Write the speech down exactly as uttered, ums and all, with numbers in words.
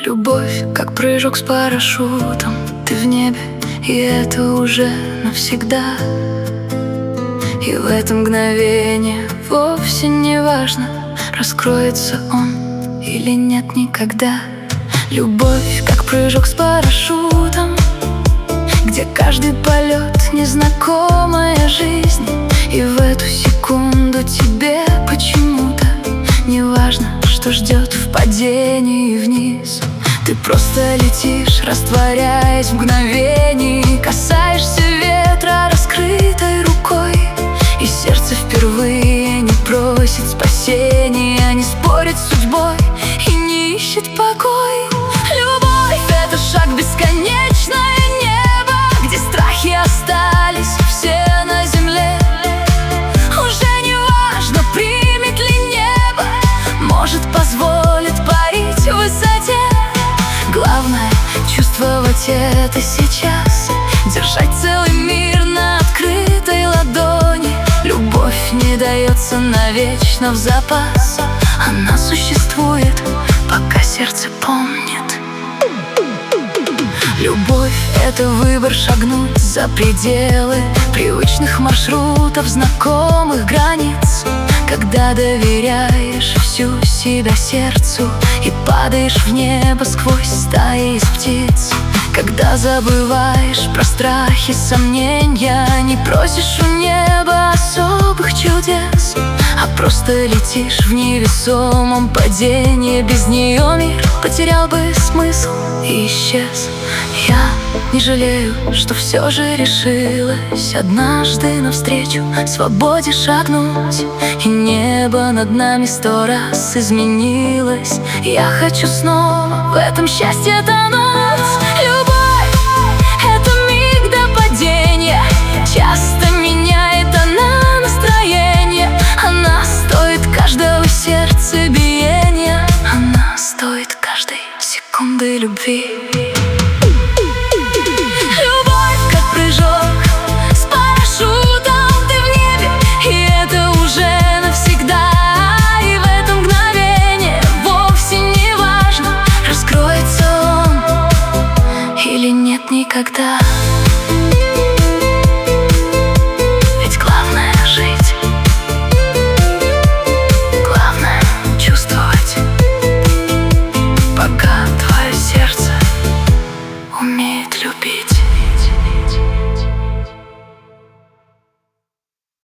Любовь, как прыжок с парашютом. Ты в небе, и это уже навсегда. И в это мгновение вовсе не важно, раскроется он или нет никогда. Любовь, как прыжок с парашютом, где каждый полет незнакомая жизнь. И в эту секунду тебе почему-то не важно, что ждет в падении вниз. Ты просто летишь, растворяясь в мгновении. Касаешься ветра раскрытой рукой, и сердце впервые не просит спасения, не спорит с судьбой и не ищет покой. Любовь — это шаг в бесконечное небо, где страхи остались все на земле. Уже не важно, примет ли небо, может, позволит парить в высоте. Главное — чувствовать это сейчас, держать целый мир на открытой ладони. Любовь не дается навечно в запас, она существует, пока сердце помнит. Любовь — это выбор шагнуть за пределы привычных маршрутов, знакомых границ. Когда доверяешь всю себя сердцу и падаешь в небо сквозь стаи из птиц. Когда забываешь про страхи, сомнения, не просишь у неба особых чудес, а просто летишь в невесомом падении. Без нее мир потерял бы смысл и исчез. Я не жалею, что все же решилась однажды навстречу свободе шагнуть. И небо над нами сто раз изменилось. Я хочу снова в этом счастье тонуть. Любовь — это миг до падения, часто меняет она настроение. Она стоит каждого сердцебиения, она стоит каждой секунды любви. Никогда. Ведь главное — жить, главное — чувствовать, пока твое сердце умеет любить.